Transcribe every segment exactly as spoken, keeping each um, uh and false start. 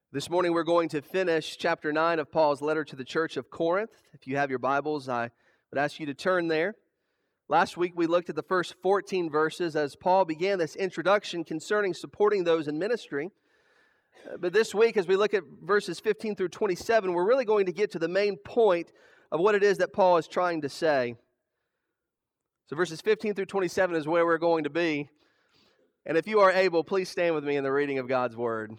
This morning we're going to finish chapter nine of Paul's letter to the church of Corinth. If you have your Bibles, I would ask you to turn there. Last week we looked at the first fourteen verses as Paul began this introduction concerning supporting those in ministry. But this week, as we look at verses fifteen through twenty-seven, we're really going to get to the main point of what it is that Paul is trying to say. So verses fifteen through twenty-seven is where we're going to be. And if you are able, please stand with me in the reading of God's Word.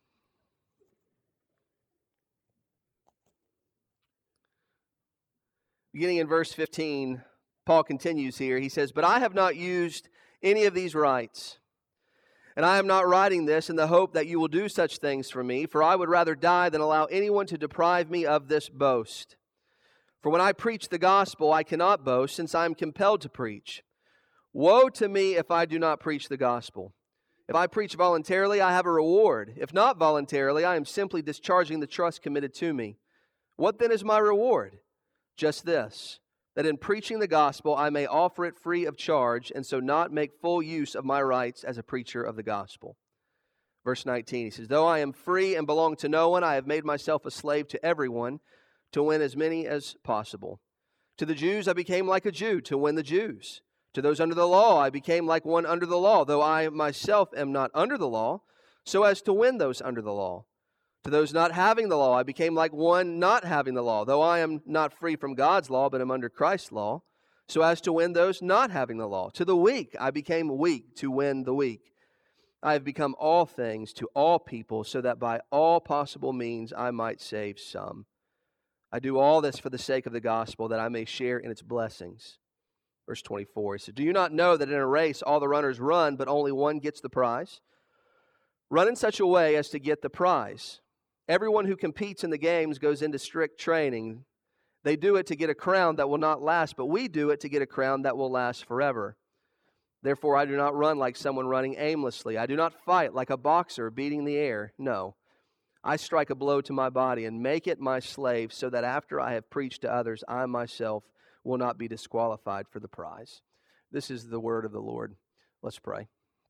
Beginning in verse fifteen, Paul continues here. He says, "But I have not used any of these rights, and I am not writing this in the hope that you will do such things for me, for I would rather die than allow anyone to deprive me of this boast. For when I preach the gospel, I cannot boast, since I am compelled to preach. Woe to me if I do not preach the gospel. If I preach voluntarily, I have a reward. If not voluntarily, I am simply discharging the trust committed to me. What then is my reward? Just this, that in preaching the gospel I may offer it free of charge, and so not make full use of my rights as a preacher of the gospel." Verse nineteen, he says, "Though I am free and belong to no one, I have made myself a slave to everyone to win as many as possible. To the Jews I became like a Jew to win the Jews. To those under the law I became like one under the law, though I myself am not under the law, so as to win those under the law. To those not having the law, I became like one not having the law, though I am not free from God's law, but am under Christ's law, so as to win those not having the law. To the weak, I became weak to win the weak. I have become all things to all people, so that by all possible means I might save some. I do all this for the sake of the gospel, that I may share in its blessings." Verse twenty-four, he said, "Do you not know that in a race all the runners run, but only one gets the prize? Run in such a way as to get the prize. Everyone who competes in the games goes into strict training. They do it to get a crown that will not last, but we do it to get a crown that will last forever. Therefore, I do not run like someone running aimlessly. I do not fight like a boxer beating the air. No, I strike a blow to my body and make it my slave, so that after I have preached to others, I myself will not be disqualified for the prize." This is the word of the Lord. Let's pray.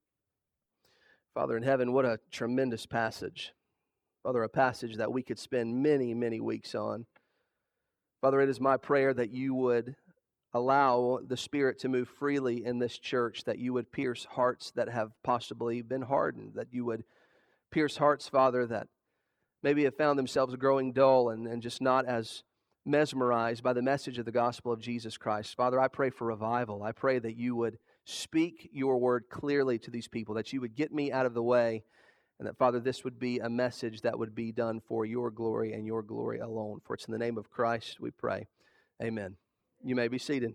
Father in heaven, what a tremendous passage. Father, a passage that we could spend many, many weeks on. Father, it is my prayer that you would allow the Spirit to move freely in this church, that you would pierce hearts that have possibly been hardened, that you would pierce hearts, Father, that maybe have found themselves growing dull and, and just not as mesmerized by the message of the gospel of Jesus Christ. Father, I pray for revival. I pray that you would speak your word clearly to these people, that you would get me out of the way, and that, Father, this would be a message that would be done for your glory and your glory alone. For it's in the name of Christ we pray. Amen. You may be seated.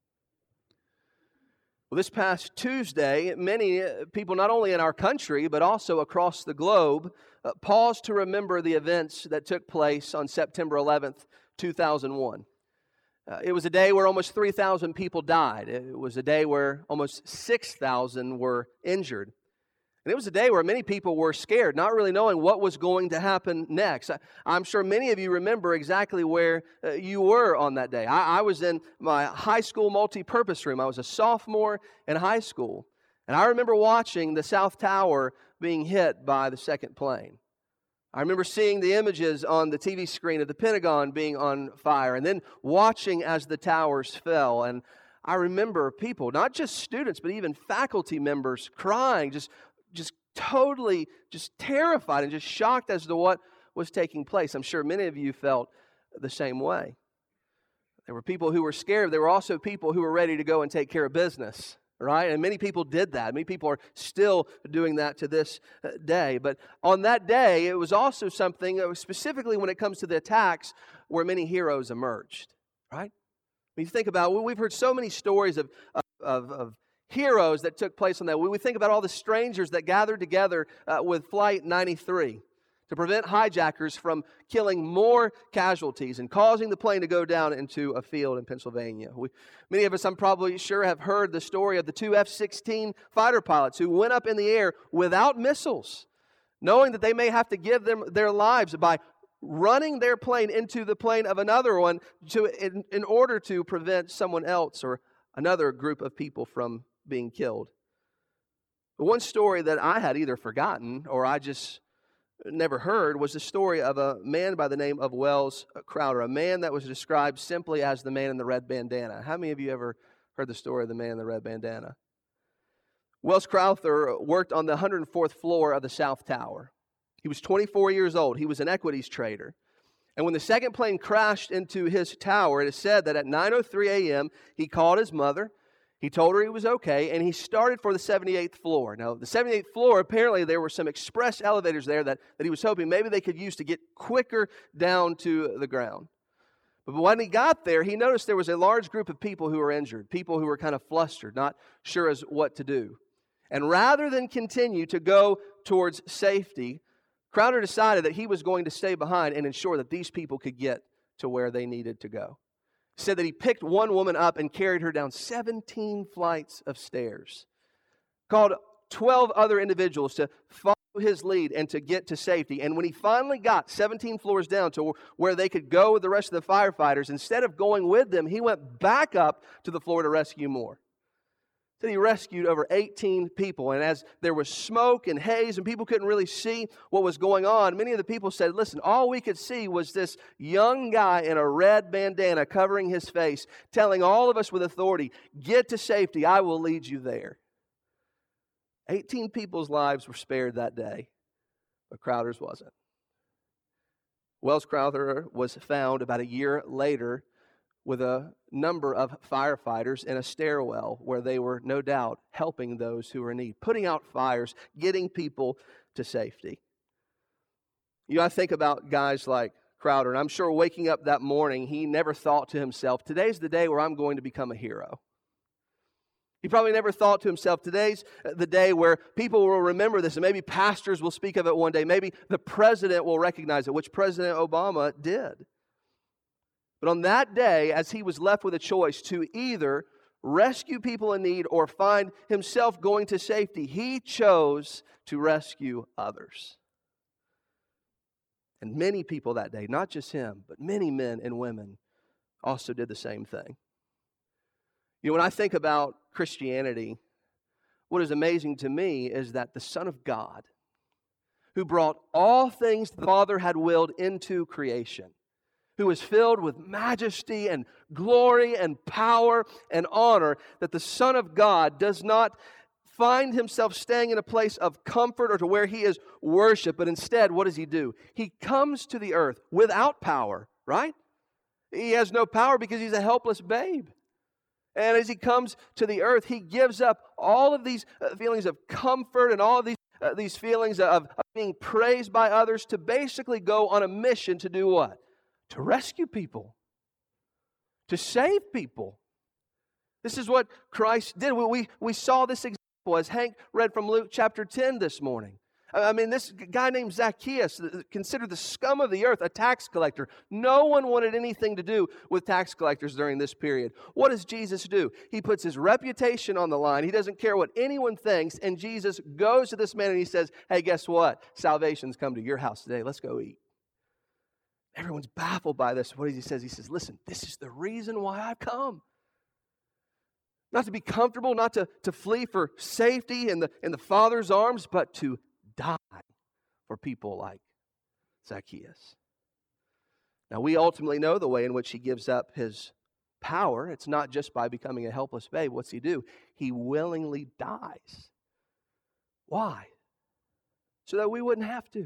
Well, this past Tuesday, many people, not only in our country, but also across the globe, uh, paused to remember the events that took place on September eleventh, two thousand one. Uh, it was a day where almost three thousand people died. It was a day where almost six thousand were injured. And it was a day where many people were scared, not really knowing what was going to happen next. I, I'm sure many of you remember exactly where uh, you were on that day. I, I was in my high school multi-purpose room. I was a sophomore in high school. And I remember watching the South Tower being hit by the second plane. I remember seeing the images on the T V screen of the Pentagon being on fire, and then watching as the towers fell. And I remember people, not just students, but even faculty members crying, just just totally just terrified and just shocked as to what was taking place. I'm sure many of you felt the same way. There were people who were scared. There were also people who were ready to go and take care of business, right? And many people did that. Many people are still doing that to this day. But on that day, it was also something, specifically when it comes to the attacks, where many heroes emerged, right? When you think about it, we've heard so many stories of, of, of heroes that took place on that. We think about all the strangers that gathered together uh, with Flight ninety-three to prevent hijackers from killing more casualties and causing the plane to go down into a field in Pennsylvania. We, many of us, I'm probably sure, have heard the story of the two F sixteen fighter pilots who went up in the air without missiles, knowing that they may have to give them their lives by running their plane into the plane of another one to in, in order to prevent someone else or another group of people from being killed. But one story that I had either forgotten or I just never heard was the story of a man by the name of Wells Crowther, a man that was described simply as the man in the red bandana. How many of you ever heard the story of the man in the red bandana? Wells Crowther worked on the one hundred fourth floor of the South Tower. He was twenty-four years old. He was an equities trader. And when the second plane crashed into his tower, it is said that at nine oh three a.m., he called his mother. He told her he was okay, and he started for the seventy-eighth floor. Now, the seventy-eighth floor, apparently there were some express elevators there that, that he was hoping maybe they could use to get quicker down to the ground. But when he got there, he noticed there was a large group of people who were injured, people who were kind of flustered, not sure as what to do. And rather than continue to go towards safety, Crowther decided that he was going to stay behind and ensure that these people could get to where they needed to go. He said that he picked one woman up and carried her down seventeen flights of stairs, called twelve other individuals to follow his lead and to get to safety. And when he finally got seventeen floors down to where they could go with the rest of the firefighters, instead of going with them, he went back up to the floor to rescue more. That he rescued over eighteen people. And as there was smoke and haze and people couldn't really see what was going on, many of the people said, listen, all we could see was this young guy in a red bandana covering his face, telling all of us with authority, get to safety, I will lead you there. eighteen people's lives were spared that day, but Crowther's wasn't. Wells Crowther was found about a year later with a number of firefighters in a stairwell where they were no doubt helping those who were in need, putting out fires, getting people to safety. You know, I think about guys like Crowther, and I'm sure waking up that morning, he never thought to himself, today's the day where I'm going to become a hero. He probably never thought to himself, today's the day where people will remember this, and maybe pastors will speak of it one day. Maybe the president will recognize it, which President Obama did. But on that day, as he was left with a choice to either rescue people in need or find himself going to safety, he chose to rescue others. And many people that day, not just him, but many men and women also did the same thing. You know, when I think about Christianity, what is amazing to me is that the Son of God, who brought all things the Father had willed into creation, who is filled with majesty and glory and power and honor, that the Son of God does not find himself staying in a place of comfort or to where he is worshiped, but instead, what does he do? He comes to the earth without power, right? He has no power because he's a helpless babe. And as he comes to the earth, he gives up all of these uh, feelings of comfort and all of these, uh, these feelings of, of being praised by others to basically go on a mission to do what? To rescue people, to save people. This is what Christ did. We, we saw this example as Hank read from Luke chapter ten this morning. I mean, this guy named Zacchaeus, considered the scum of the earth, a tax collector. No one wanted anything to do with tax collectors during this period. What does Jesus do? He puts his reputation on the line. He doesn't care what anyone thinks. And Jesus goes to this man and he says, hey, guess what? Salvation's come to your house today. Let's go eat. Everyone's baffled by this. What does he say? He says, listen, this is the reason why I've come. Not to be comfortable, not to, to flee for safety in the, in the Father's arms, but to die for people like Zacchaeus. Now, we ultimately know the way in which he gives up his power. It's not just by becoming a helpless babe. What's he do? He willingly dies. Why? So that we wouldn't have to.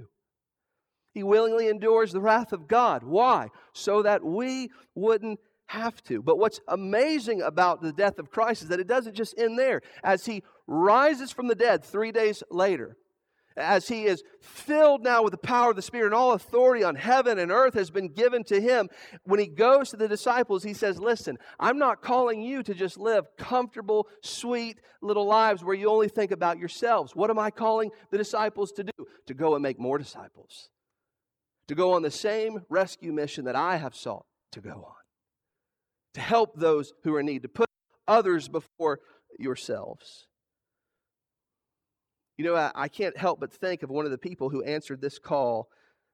He willingly endures the wrath of God. Why? So that we wouldn't have to. But what's amazing about the death of Christ is that it doesn't just end there. As he rises from the dead three days later, as he is filled now with the power of the Spirit and all authority on heaven and earth has been given to him, when he goes to the disciples, he says, listen, I'm not calling you to just live comfortable, sweet little lives where you only think about yourselves. What am I calling the disciples to do? To go and make more disciples. To go on the same rescue mission that I have sought to go on. To help those who are in need. To put others before yourselves. You know, I, I can't help but think of one of the people who answered this call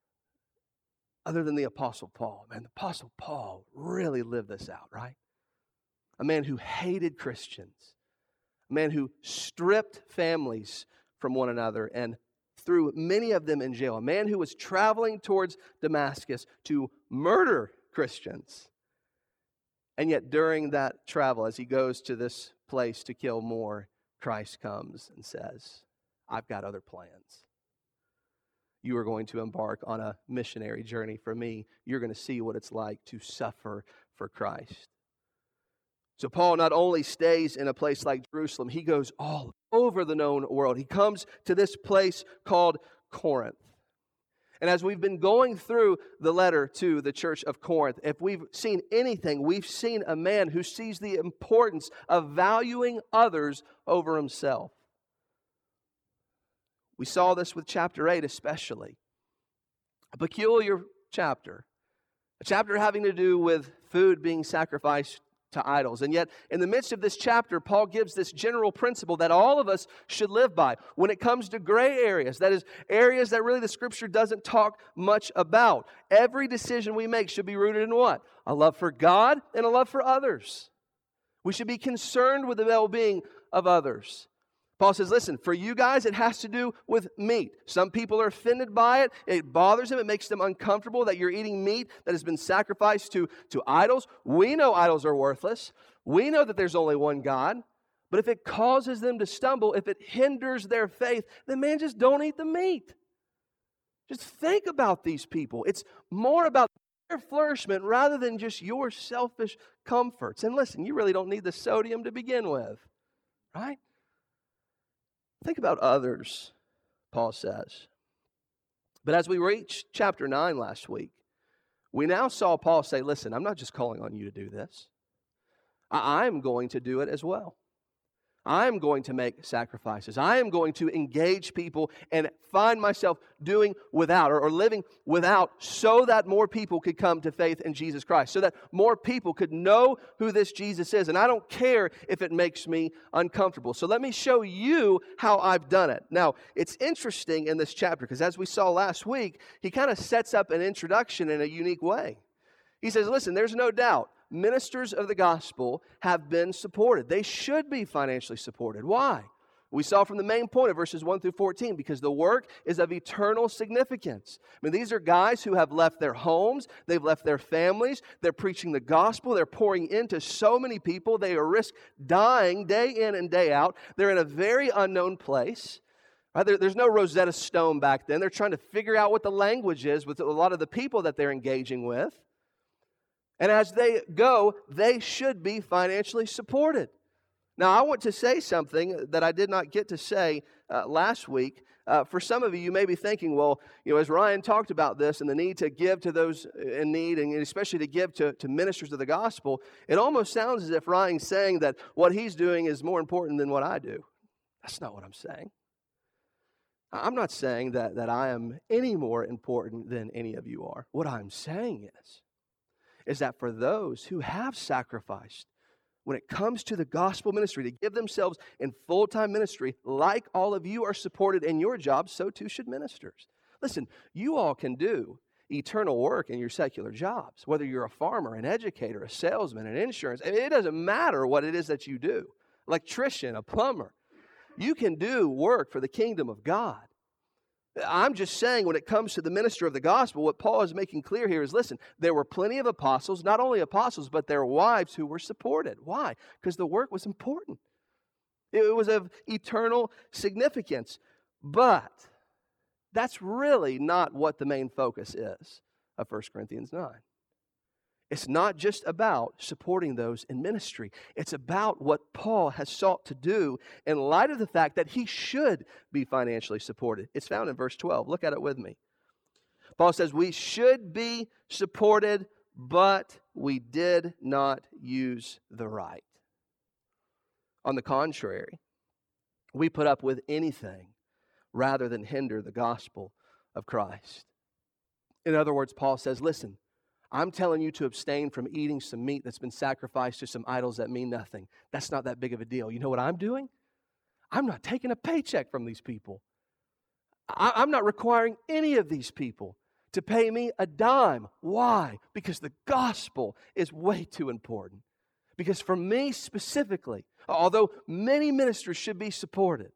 other than the Apostle Paul. Man, the Apostle Paul really lived this out, right? A man who hated Christians. A man who stripped families from one another and threw many of them in jail. A man who was traveling towards Damascus to murder Christians. And yet during that travel, as he goes to this place to kill more, Christ comes and says, I've got other plans. You are going to embark on a missionary journey for me. You're going to see what it's like to suffer for Christ. So Paul not only stays in a place like Jerusalem, he goes all over the known world. He comes to this place called Corinth. And as we've been going through the letter to the church of Corinth, if we've seen anything, we've seen a man who sees the importance of valuing others over himself. We saw this with chapter eight especially. A peculiar chapter. A chapter having to do with food being sacrificed to idols. And yet, in the midst of this chapter, Paul gives this general principle that all of us should live by when it comes to gray areas. That is, areas that really the Scripture doesn't talk much about. Every decision we make should be rooted in what? A love for God and a love for others. We should be concerned with the well-being of others. Paul says, listen, for you guys, it has to do with meat. Some people are offended by it. It bothers them. It makes them uncomfortable that you're eating meat that has been sacrificed to, to idols. We know idols are worthless. We know that there's only one God. But if it causes them to stumble, if it hinders their faith, then man, just don't eat the meat. Just think about these people. It's more about their flourishment rather than just your selfish comforts. And listen, you really don't need the sodium to begin with, right? Think about others, Paul says. But as we reached chapter nine last week, we now saw Paul say, listen, I'm not just calling on you to do this. I- I'm going to do it as well. I'm going to make sacrifices. I am going to engage people and find myself doing without or, or living without so that more people could come to faith in Jesus Christ, so that more people could know who this Jesus is. And I don't care if it makes me uncomfortable. So let me show you how I've done it. Now, it's interesting in this chapter because as we saw last week, he kind of sets up an introduction in a unique way. He says, listen, there's no doubt. Ministers of the gospel have been supported. They should be financially supported. Why? We saw from the main point of verses one through fourteen, because the work is of eternal significance. I mean, these are guys who have left their homes, they've left their families, they're preaching the gospel, they're pouring into so many people, they risk dying day in and day out. They're in a very unknown place. Right? There, there's no Rosetta Stone back then. They're trying to figure out what the language is with a lot of the people that they're engaging with. And as they go, they should be financially supported. Now, I want to say something that I did not get to say uh, last week. Uh, for some of you, you may be thinking, well, you know, as Ryan talked about this and the need to give to those in need, and especially to give to, to ministers of the gospel, it almost sounds as if Ryan's saying that what he's doing is more important than what I do. That's not what I'm saying. I'm not saying that, that I am any more important than any of you are. What I'm saying is, is that for those who have sacrificed, when it comes to the gospel ministry, to give themselves in full-time ministry, like all of you are supported in your job, so too should ministers. Listen, you all can do eternal work in your secular jobs, whether you're a farmer, an educator, a salesman, an insurance. It doesn't matter what it is that you do. Electrician, a plumber. You can do work for the kingdom of God. I'm just saying when it comes to the minister of the gospel, what Paul is making clear here is, listen, there were plenty of apostles, not only apostles, but their wives who were supported. Why? Because the work was important. It was of eternal significance. But that's really not what the main focus is of First Corinthians nine. It's not just about supporting those in ministry. It's about what Paul has sought to do in light of the fact that he should be financially supported. It's found in verse twelve. Look at it with me. Paul says, we should be supported, but we did not use the right. On the contrary, we put up with anything rather than hinder the gospel of Christ. In other words, Paul says, listen, I'm telling you to abstain from eating some meat that's been sacrificed to some idols that mean nothing. That's not that big of a deal. You know what I'm doing? I'm not taking a paycheck from these people. I, I'm not requiring any of these people to pay me a dime. Why? Because the gospel is way too important. Because for me specifically, although many ministers should be supported,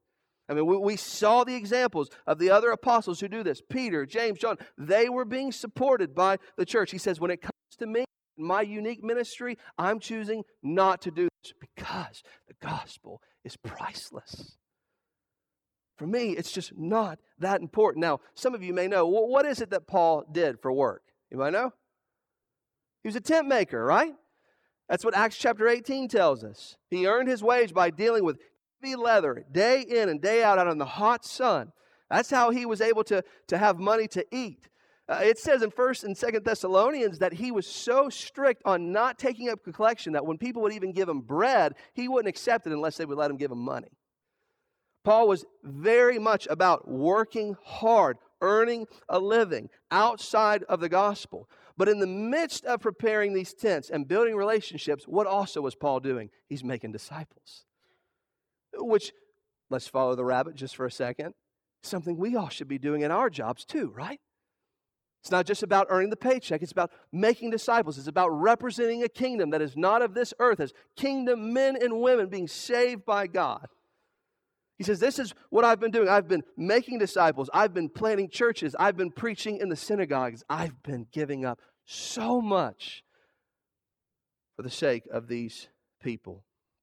I mean, we, we saw the examples of the other apostles who do this. Peter, James, John, they were being supported by the church. He says, when it comes to me, my unique ministry, I'm choosing not to do this because the gospel is priceless. For me, it's just not that important. Now, some of you may know, well, what is it that Paul did for work? You might know? He was a tent maker, right? That's what Acts chapter eighteen tells us. He earned his wage by dealing with heavy leather day in and day out out in the hot sun. That's how he was able to, to have money to eat. Uh, it says in First and Second Thessalonians that he was so strict on not taking up collection that when people would even give him bread, he wouldn't accept it unless they would let him give him money. Paul was very much about working hard, earning a living outside of the gospel. But in the midst of preparing these tents and building relationships, what also was Paul doing? He's making disciples. Which, let's follow the rabbit just for a second, something we all should be doing in our jobs too, right? It's not just about earning the paycheck. It's about making disciples. It's about representing a kingdom that is not of this earth, as kingdom men and women being saved by God. He says, this is what I've been doing. I've been making disciples. I've been planting churches. I've been preaching in the synagogues. I've been giving up so much for the sake of these people.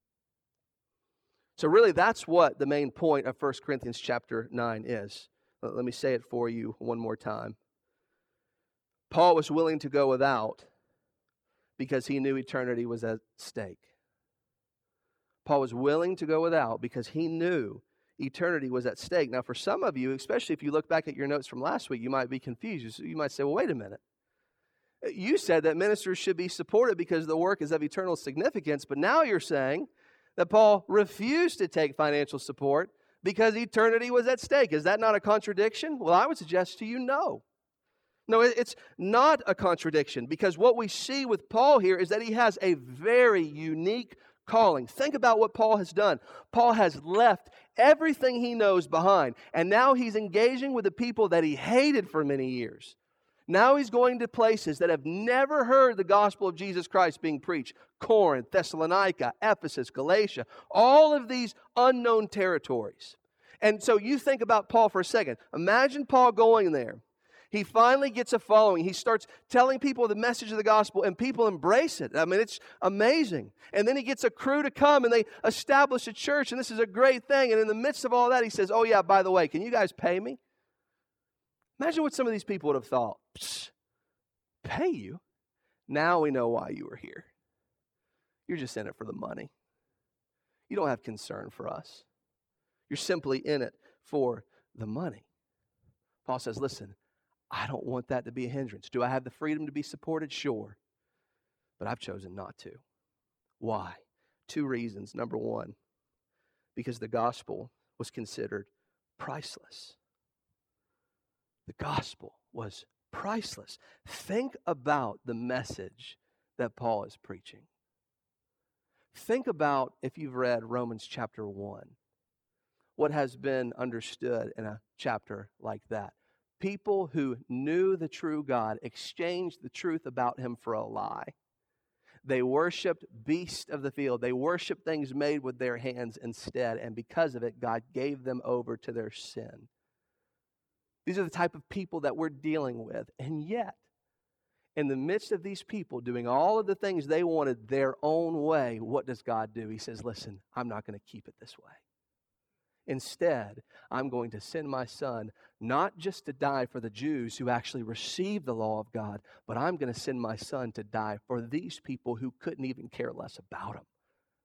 So really, that's what the main point of First Corinthians chapter nine is. Let me say it for you one more time. Paul was willing to go without because he knew eternity was at stake. Paul was willing to go without because he knew eternity was at stake. Now, for some of you, especially if you look back at your notes from last week, you might be confused. You might say, well, wait a minute. You said that ministers should be supported because the work is of eternal significance, but now you're saying that Paul refused to take financial support because eternity was at stake. Is that not a contradiction? Well, I would suggest to you, no. No, it's not a contradiction, because what we see with Paul here is that he has a very unique calling. Think about what Paul has done. Paul has left everything he knows behind, and now he's engaging with the people that he hated for many years. Now he's going to places that have never heard the gospel of Jesus Christ being preached. Corinth, Thessalonica, Ephesus, Galatia, all of these unknown territories. And so you think about Paul for a second. Imagine Paul going there. He finally gets a following. He starts telling people the message of the gospel, and people embrace it. I mean, it's amazing. And then he gets a crew to come, and they establish a church, and this is a great thing. And in the midst of all that, he says, oh yeah, by the way, can you guys pay me? Imagine what some of these people would have thought. Psst, pay you? Now we know why you were here. You're just in it for the money. You don't have concern for us. You're simply in it for the money. Paul says, listen, I don't want that to be a hindrance. Do I have the freedom to be supported? Sure. But I've chosen not to. Why? Two reasons. Number one, because the gospel was considered priceless. The gospel was priceless. Think about the message that Paul is preaching. Think about, if you've read Romans chapter one, what has been understood in a chapter like that. People who knew the true God exchanged the truth about him for a lie. They worshiped beasts of the field. They worshiped things made with their hands instead. And because of it, God gave them over to their sin. These are the type of people that we're dealing with. And yet, in the midst of these people doing all of the things they wanted their own way, what does God do? He says, listen, I'm not going to keep it this way. Instead, I'm going to send my son not just to die for the Jews who actually received the law of God, but I'm going to send my son to die for these people who couldn't even care less about him.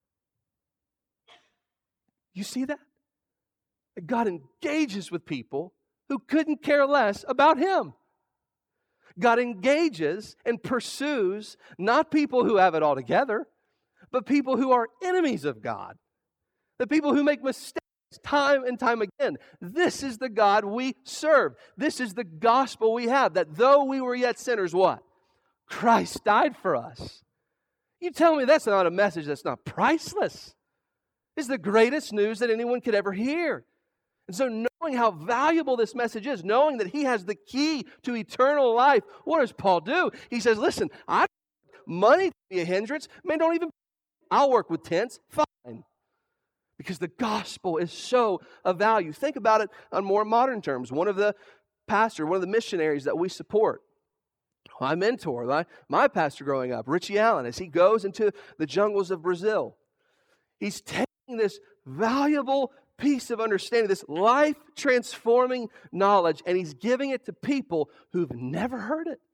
You see that? God engages with people who couldn't care less about him. God engages and pursues not people who have it all together, but people who are enemies of God. The people who make mistakes time and time again. This is the God we serve. This is the gospel we have, that though we were yet sinners, what? Christ died for us. You tell me that's not a message that's not priceless. It's the greatest news that anyone could ever hear. And so knowing how valuable this message is, knowing that he has the key to eternal life, what does Paul do? He says, listen, I don't want money to be a hindrance. Man, don't even, I'll work with tents. Fine. because the gospel is so of value. Think about it on more modern terms. One of the pastors, one of the missionaries that we support, my mentor, my, my pastor growing up, Richie Allen, as he goes into the jungles of Brazil, he's taking this valuable piece of understanding, this life-transforming knowledge, and he's giving it to people who've never heard it.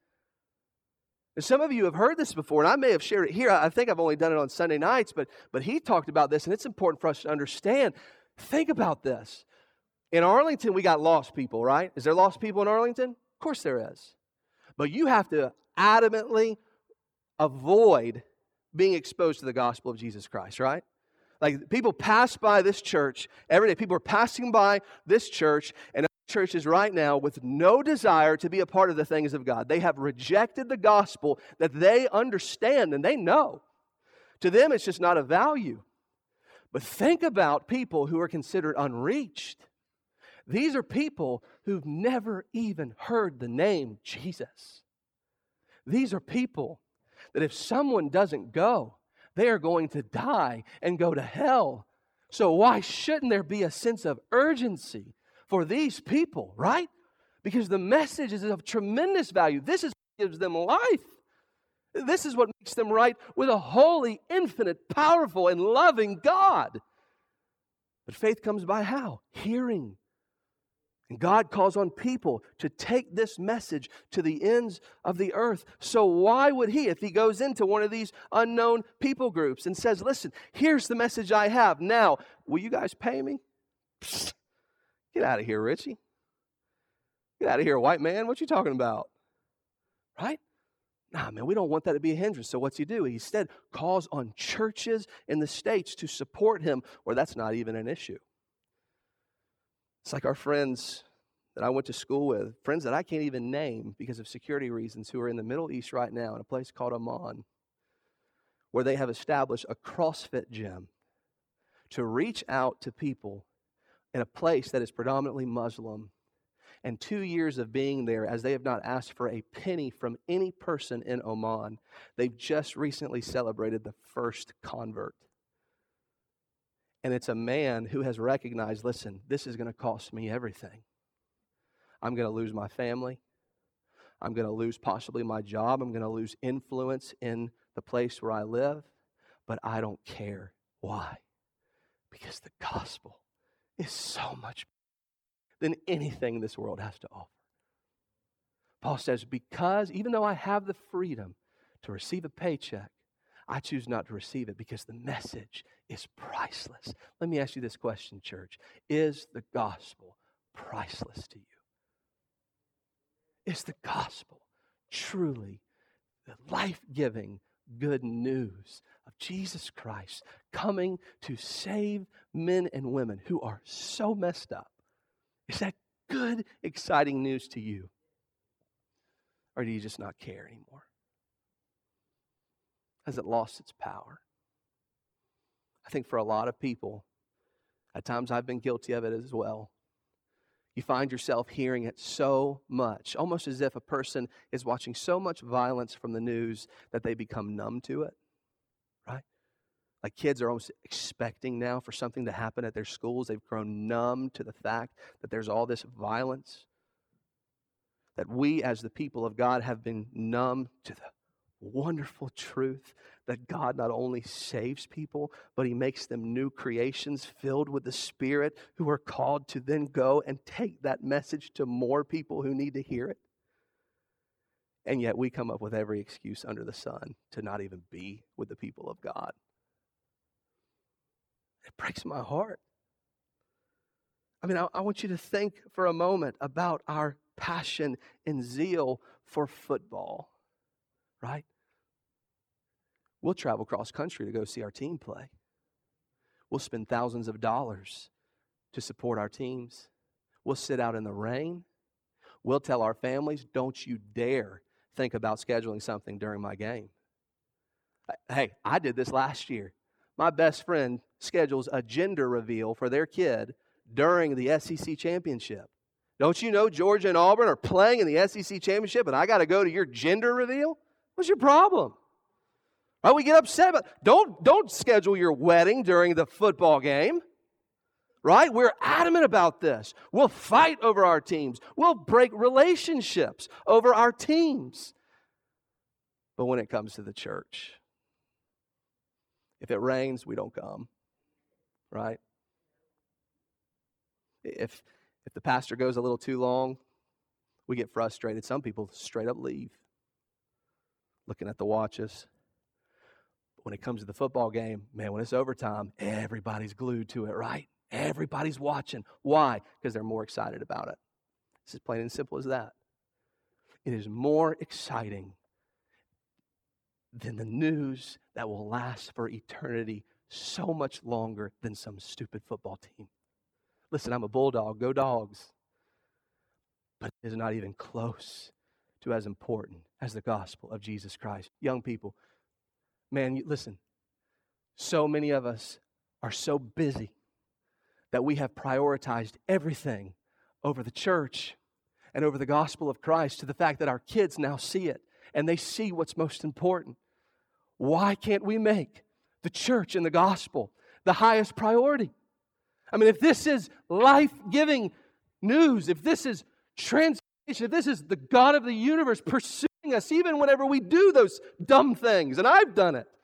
And some of you have heard this before, and I may have shared it here. I think I've only done it on Sunday nights, but, but he talked about this, and it's important for us to understand. Think about this. In Arlington, we got lost people, right? Is there lost people in Arlington? Of course there is. But you have to adamantly avoid being exposed to the gospel of Jesus Christ, right? Like, people pass by this church every day. People are passing by this church and churches right now with no desire to be a part of the things of God. They have rejected the gospel that they understand and they know. To them, it's just not a value. But think about people who are considered unreached. These are people who've never even heard the name Jesus. These are people that if someone doesn't go, they are going to die and go to hell. So why shouldn't there be a sense of urgency for these people, right? Because the message is of tremendous value. This is what gives them life. This is what makes them right with a holy, infinite, powerful, and loving God. But faith comes by how? Hearing. And God calls on people to take this message to the ends of the earth. So why would He, if He goes into one of these unknown people groups and says, listen, here's the message I have. Now, will you guys pay me? Psst. Get out of here, Richie. Get out of here, white man. What you talking about? Right? Nah, man, we don't want that to be a hindrance. So what's He do? He instead calls on churches in the States to support Him, where that's not even an issue. It's like our friends that I went to school with, friends that I can't even name because of security reasons, who are in the Middle East right now in a place called Amman, where they have established a CrossFit gym to reach out to people in a place that is predominantly Muslim. And two years of being there, as they have not asked for a penny from any person in Oman, they've just recently celebrated the first convert. And it's a man who has recognized, listen, this is going to cost me everything. I'm going to lose my family. I'm going to lose possibly my job. I'm going to lose influence in the place where I live. But I don't care. Why? Because the gospel is so much better than anything this world has to offer. Paul says, because even though I have the freedom to receive a paycheck, I choose not to receive it because the message is priceless. Let me ask you this question, church. Is the gospel priceless to you? Is the gospel truly the life-giving good news of Jesus Christ coming to save men and women who are so messed up? Is that good, exciting news to you? Or do you just not care anymore? Has it lost its power? I think for a lot of people, at times I've been guilty of it as well. You find yourself hearing it so much, almost as if a person is watching so much violence from the news that they become numb to it, right? Like kids are almost expecting now for something to happen at their schools. They've grown numb to the fact that there's all this violence. That we as the people of God have been numb to the wonderful truth that God not only saves people, but He makes them new creations filled with the Spirit who are called to then go and take that message to more people who need to hear it. And yet we come up with every excuse under the sun to not even be with the people of God. It breaks my heart. I mean, I, I want you to think for a moment about our passion and zeal for football, right? We'll travel cross country to go see our team play. We'll spend thousands of dollars to support our teams. We'll sit out in the rain. We'll tell our families, don't you dare think about scheduling something during my game. Hey, I did this last year. My best friend schedules a gender reveal for their kid during the S E C championship. Don't you know Georgia and Auburn are playing in the S E C championship and I got to go to your gender reveal? What's your problem? Right, we get upset about, don't, don't schedule your wedding during the football game. right? We're adamant about this. We'll fight over our teams. We'll break relationships over our teams. But when it comes to the church, if it rains, we don't come, right? If if the pastor goes a little too long, we get frustrated. Some people straight up leave, looking at the watches. But when it comes to the football game, man, when it's overtime, everybody's glued to it, right? Everybody's watching. Why? Because they're more excited about it. It's as plain and simple as that. It is more exciting than the news that will last for eternity, so much longer than some stupid football team. Listen, I'm a Bulldog. Go Dogs. But it is not even close to as important as the gospel of Jesus Christ. Young people, man, you, listen, so many of us are so busy that we have prioritized everything over the church and over the gospel of Christ, to the fact that our kids now see it and they see what's most important. Why can't we make the church and the gospel the highest priority? I mean, if this is life-giving news, if this is transformation, if this is the God of the universe pursuing us even whenever we do those dumb things, and I've done it,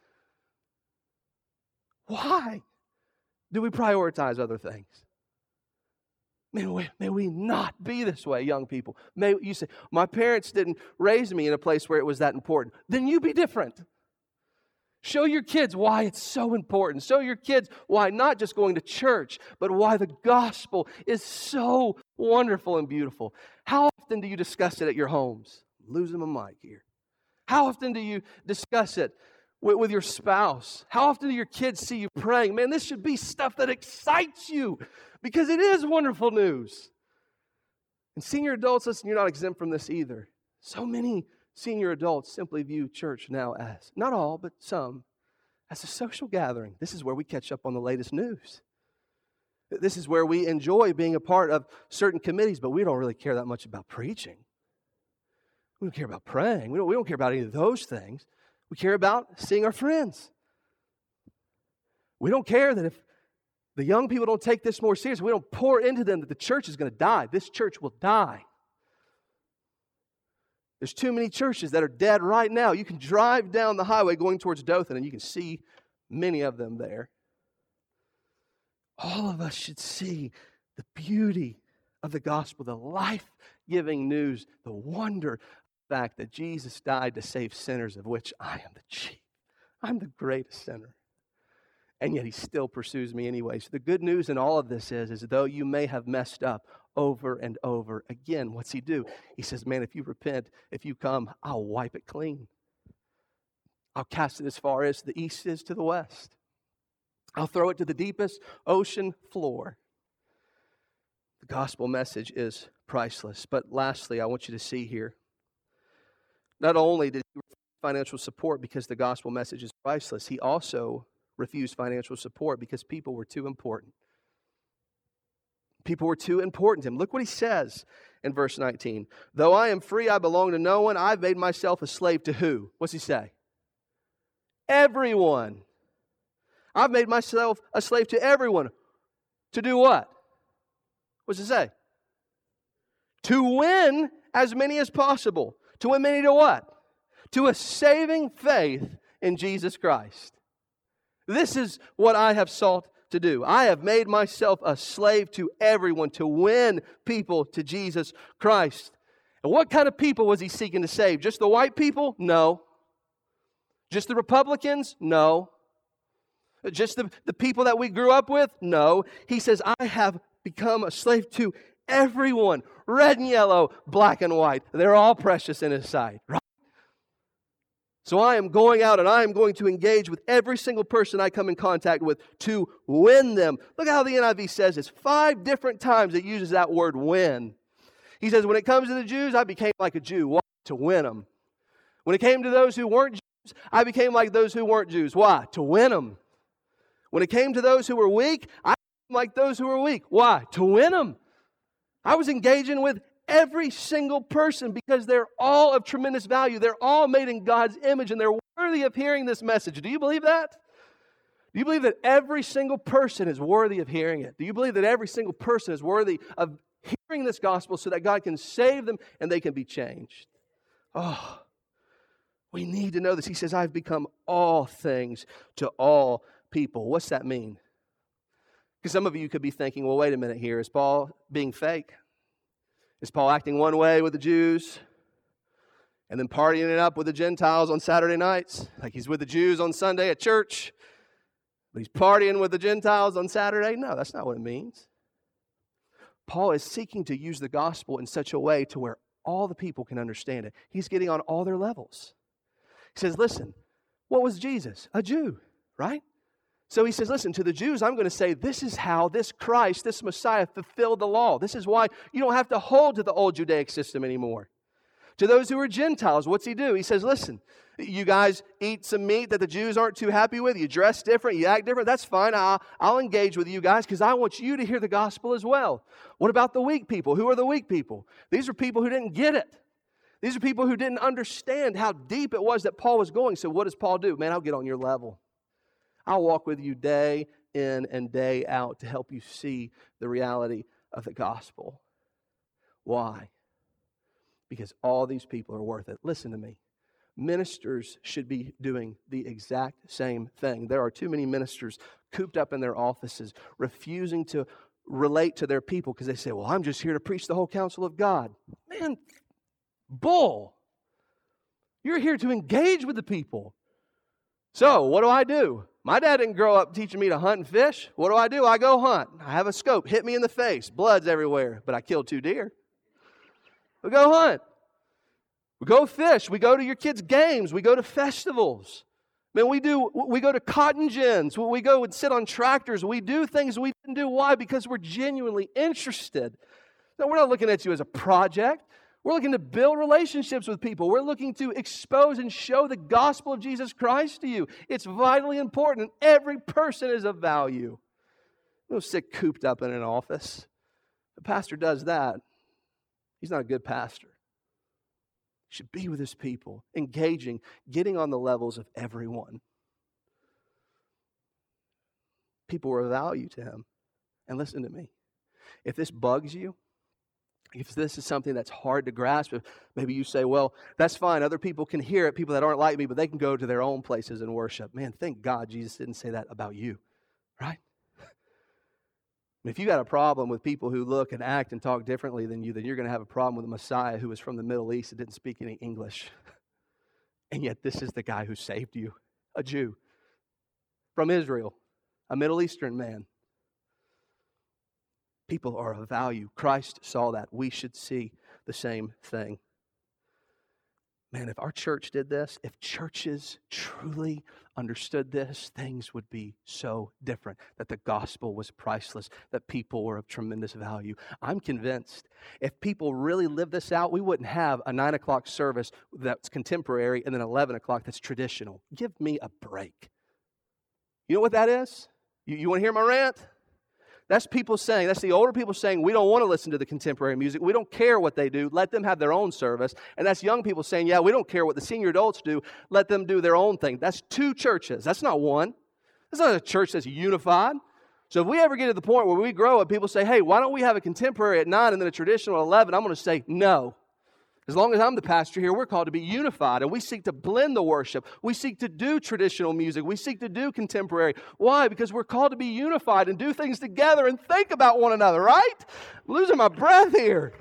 why do we prioritize other things? May we, may we not be this way, young people. May you say, my parents didn't raise me in a place where it was that important. Then you be different. Show your kids why it's so important. Show your kids why not just going to church, but why the gospel is so wonderful and beautiful. How often do you discuss it at your homes? I'm losing my mic here. How often do you discuss it with, with your spouse? How often do your kids see you praying? Man, this should be stuff that excites you, because it is wonderful news. And senior adults, listen, you're not exempt from this either. So many senior adults simply view church now as, not all, but some, as a social gathering. This is where we catch up on the latest news. This is where we enjoy being a part of certain committees, but we don't really care that much about preaching. We don't care about praying. We don't, we don't care about any of those things. We care about seeing our friends. We don't care that if the young people don't take this more seriously, we don't pour into them that the church is going to die. This church will die. There's too many churches that are dead right now. You can drive down the highway going towards Dothan and you can see many of them there. All of us should see the beauty of the gospel, the life-giving news, the wonder, the fact that Jesus died to save sinners, of which I am the chief. I'm the greatest sinner. And yet He still pursues me anyway. So the good news in all of this is, is though you may have messed up over and over again, what's He do? He says, man, if you repent, if you come, I'll wipe it clean. I'll cast it as far as the east is to the west. I'll throw it to the deepest ocean floor. The gospel message is priceless. But lastly, I want you to see here, not only did He refuse financial support because the gospel message is priceless, He also refused financial support because people were too important. People were too important to Him. Look what He says in verse nineteen. Though I am free, I belong to no one. I've made myself a slave to who? What's He say? Everyone. I've made myself a slave to everyone. To do what? What's it say? To win as many as possible. To win many to what? To a saving faith in Jesus Christ. This is what I have sought to do. I have made myself a slave to everyone to win people to Jesus Christ. And what kind of people was He seeking to save? Just the white people? No. Just the Republicans? No. Just the, the people that we grew up with? No. He says, I have become a slave to everyone. Red and yellow, black and white. They're all precious in His sight, right? So I am going out and I am going to engage with every single person I come in contact with to win them. Look at how the N I V says this. Five different times it uses that word win. He says, when it comes to the Jews, I became like a Jew. Why? To win them. When it came to those who weren't Jews, I became like those who weren't Jews. Why? To win them. When it came to those who were weak, I became like those who were weak. Why? To win them. I was engaging with every single person because they're all of tremendous value. They're all made in God's image and they're worthy of hearing this message. Do you believe that? Do you believe that every single person is worthy of hearing it? Do you believe that every single person is worthy of hearing this gospel so that God can save them and they can be changed? Oh, we need to know this. He says, I've become all things to all people. What's that mean? Because some of you could be thinking, well, wait a minute here. Is Paul being fake? Is Paul acting one way with the Jews and then partying it up with the Gentiles on Saturday nights? Like he's with the Jews on Sunday at church, but he's partying with the Gentiles on Saturday? No, that's not what it means. Paul is seeking to use the gospel in such a way to where all the people can understand it. He's getting on all their levels. He says, listen, what was Jesus? A Jew, right? So he says, listen, to the Jews, I'm going to say this is how this Christ, this Messiah fulfilled the law. This is why you don't have to hold to the old Judaic system anymore. To those who are Gentiles, what's he do? He says, listen, you guys eat some meat that the Jews aren't too happy with. You dress different. You act different. That's fine. I'll, I'll engage with you guys because I want you to hear the gospel as well. What about the weak people? Who are the weak people? These are people who didn't get it. These are people who didn't understand how deep it was that Paul was going. So what does Paul do? Man, I'll get on your level. I'll walk with you day in and day out to help you see the reality of the gospel. Why? Because all these people are worth it. Listen to me. Ministers should be doing the exact same thing. There are too many ministers cooped up in their offices, refusing to relate to their people because they say, well, I'm just here to preach the whole counsel of God. Man, bull. You're here to engage with the people. So, what do I do? My dad didn't grow up teaching me to hunt and fish. What do I do? I go hunt. I have a scope. Hit me in the face. Blood's everywhere. But I killed two deer. We go hunt. We go fish. We go to your kids' games. We go to festivals. Man, we do. We go to cotton gins. We go and sit on tractors. We do things we didn't do. Why? Because we're genuinely interested. No, we're not looking at you as a project. We're looking to build relationships with people. We're looking to expose and show the gospel of Jesus Christ to you. It's vitally important, and every person is of value. Don't sit cooped up in an office. The pastor does that. He's not a good pastor. He should be with his people, engaging, getting on the levels of everyone. People are of value to him. And listen to me. If this bugs you, if this is something that's hard to grasp, if maybe you say, well, that's fine. Other people can hear it, people that aren't like me, but they can go to their own places and worship. Man, thank God Jesus didn't say that about you, right? If you got a problem with people who look and act and talk differently than you, then you're going to have a problem with a Messiah who was from the Middle East and didn't speak any English. And yet this is the guy who saved you, a Jew from Israel, a Middle Eastern man. People are of value. Christ saw that. We should see the same thing. Man, if our church did this, if churches truly understood this, things would be so different. That the gospel was priceless, that people were of tremendous value. I'm convinced if people really lived this out, we wouldn't have a nine o'clock service that's contemporary and then eleven o'clock that's traditional. Give me a break. You know what that is? You, you want to hear my rant? That's people saying, that's the older people saying, we don't want to listen to the contemporary music. We don't care what they do. Let them have their own service. And that's young people saying, yeah, we don't care what the senior adults do. Let them do their own thing. That's two churches. That's not one. That's not a church that's unified. So if we ever get to the point where we grow and people say, hey, why don't we have a contemporary at nine and then a traditional at eleven? I'm going to say no. As long as I'm the pastor here, we're called to be unified, and we seek to blend the worship. We seek to do traditional music. We seek to do contemporary. Why? Because we're called to be unified and do things together and think about one another, right? I'm losing my breath here.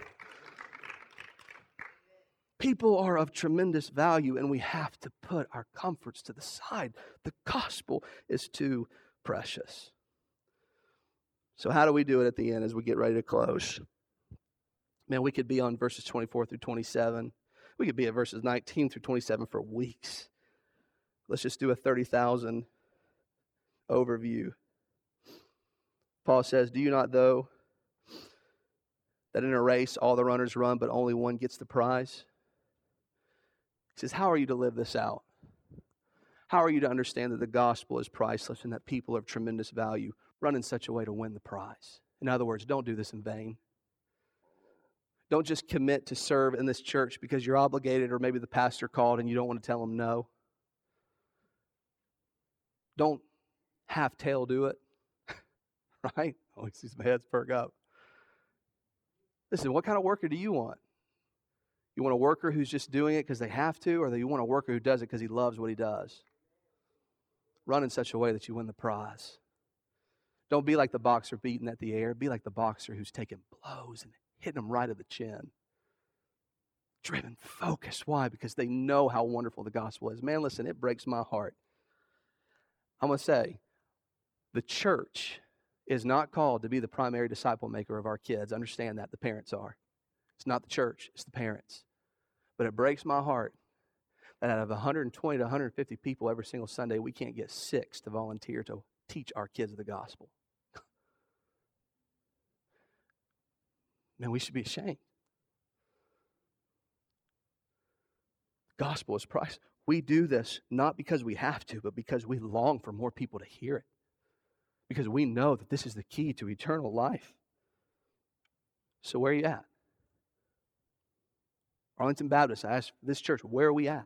People are of tremendous value, and we have to put our comforts to the side. The gospel is too precious. So how do we do it at the end as we get ready to close? Man, we could be on verses twenty-four through twenty-seven. We could be at verses nineteen through twenty-seven for weeks. Let's just do a thirty thousand overview. Paul says, do you not know that in a race all the runners run, but only one gets the prize? He says, how are you to live this out? How are you to understand that the gospel is priceless and that people are of tremendous value? Run in such a way to win the prize. In other words, don't do this in vain. Don't just commit to serve in this church because you're obligated or maybe the pastor called and you don't want to tell him no. Don't half-tail do it. Right? Always sees my heads perk up. Listen, what kind of worker do you want? You want a worker who's just doing it because they have to, or do you want a worker who does it because he loves what he does? Run in such a way that you win the prize. Don't be like the boxer beating at the air. Be like the boxer who's taking blows and hitting them right at the chin. Driven, focused. Why? Because they know how wonderful the gospel is. Man, listen, it breaks my heart. I'm going to say, the church is not called to be the primary disciple maker of our kids. Understand that. The parents are. It's not the church. It's the parents. But it breaks my heart that out of one hundred twenty to one hundred fifty people every single Sunday, we can't get six to volunteer to teach our kids the gospel. Man, we should be ashamed. The gospel is priceless. We do this not because we have to, but because we long for more people to hear it. Because we know that this is the key to eternal life. So where are you at? Arlington Baptist, I asked this church, where are we at?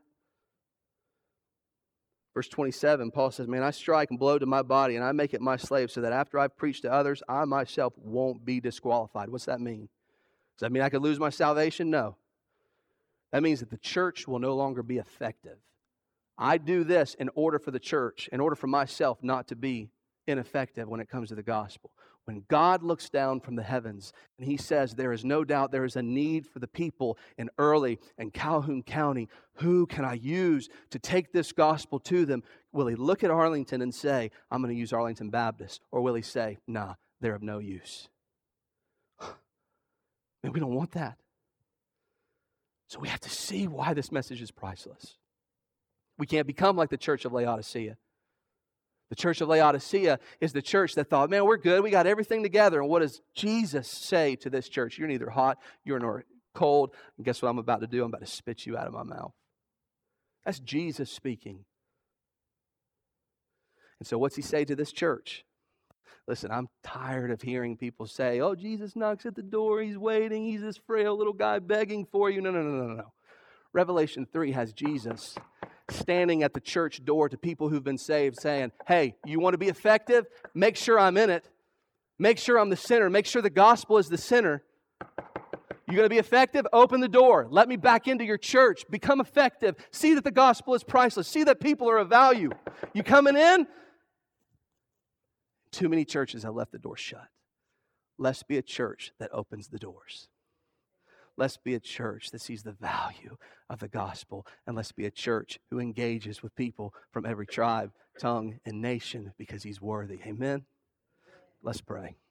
Verse twenty-seven, Paul says, man, I strike and blow to my body, and I make it my slave, so that after I've preached to others, I myself won't be disqualified. What's that mean? Does that mean I could lose my salvation? No. That means that the church will no longer be effective. I do this in order for the church, in order for myself not to be ineffective when it comes to the gospel. When God looks down from the heavens and He says there is no doubt there is a need for the people in Early and Calhoun County, who can I use to take this gospel to them? Will He look at Arlington and say, I'm going to use Arlington Baptist? Or will He say, nah, they're of no use? Man, we don't want that. So we have to see why this message is priceless. We can't become like the church of Laodicea. The church of Laodicea is the church that thought, man, we're good. We got everything together. And what does Jesus say to this church? You're neither hot, you're nor cold. And guess what I'm about to do? I'm about to spit you out of my mouth. That's Jesus speaking. And so what's He say to this church? Listen, I'm tired of hearing people say, oh, Jesus knocks at the door. He's waiting. He's this frail little guy begging for you. No, no, no, no, no. Revelation three has Jesus standing at the church door to people who've been saved saying, hey, you want to be effective? Make sure I'm in it. Make sure I'm the center. Make sure the gospel is the center. You're going to be effective? Open the door. Let me back into your church. Become effective. See that the gospel is priceless. See that people are of value. You coming in? Too many churches have left the door shut. Let's be a church that opens the doors. Let's be a church that sees the value of the gospel. And let's be a church who engages with people from every tribe, tongue, and nation because He's worthy. Amen? Let's pray.